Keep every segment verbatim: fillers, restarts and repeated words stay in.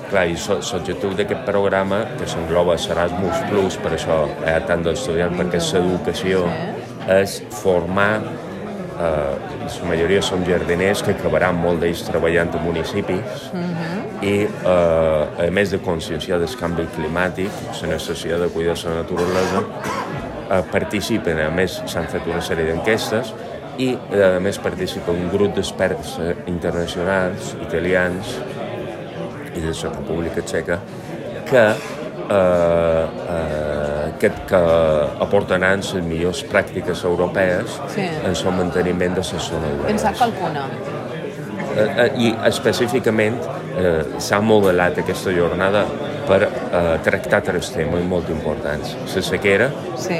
clar, i l'objectiu d'aquest programa, que s'engloba l'Erasmus Plus, per això hi ha tant d'estudiants, perquè l'educació és formar, eh, la majoria són jardiners que acabaran molt d'ells treballant a municipis, i eh, a més de conscienciar del canvi climàtic, la necessitat de cuidar la naturalesa, eh, participen, a més s'han fet una sèrie d'enquestes, i a més participa un grup d'experts internacionals, italians i de la República Txeca, que, eh, eh, que, que aportaran les millors pràctiques europees sí. en el manteniment de les zones. En sap qualcuna? Eh, I específicament eh, s'ha modelat aquesta jornada per eh, tractar tres temes molt importants. La sequera, sí.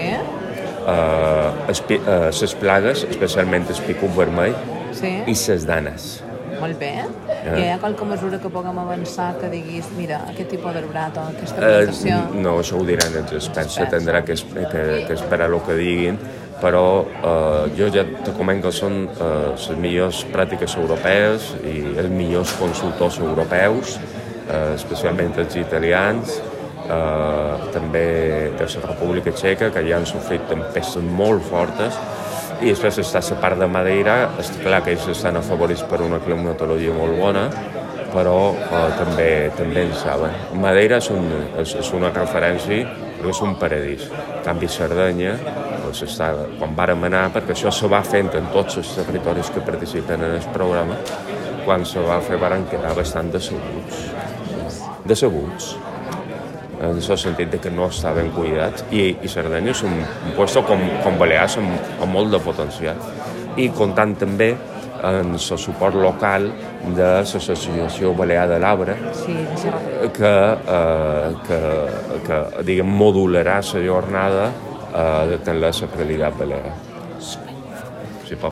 les uh, uh, plagues, especialment el picut vermell, sí. i les danes. Molt bé. Yeah. Hi ha qualque mesura que puguem avançar que diguis, mira, aquest tipus d'arbrat o aquesta plantació... Uh, no, això ho diran els experts, s'atendrà que, que, que esperar el que diguin, però uh, jo ja te comento que són uh, les millors pràctiques europees i els millors consultors europeus, uh, especialment els italians, Uh, també de la República Txeca, que ja han sofrit tempestes molt fortes, i després està la part de Madeira. Està clar que ells estan afavorits per una climatologia molt bona, però uh, també, també en saben. Madeira és, un, és, és una referència perquè és un paradís. En canvi, Sardenya, doncs està, quan vàrem anar, perquè això se va fent en tots els territoris que participen en el programa, quan se va fer varen quedar bastant decebuts. Decebuts. En el sentit de que no estaven cuidats, i, i Sardenya és un, un lloc com, com Balears amb, amb molt de potencial, i comptant també en el suport local de l'Associació Balear de l'Arbre, sí, que, eh, que, que diguem, modularà la jornada eh, de la realitat balear.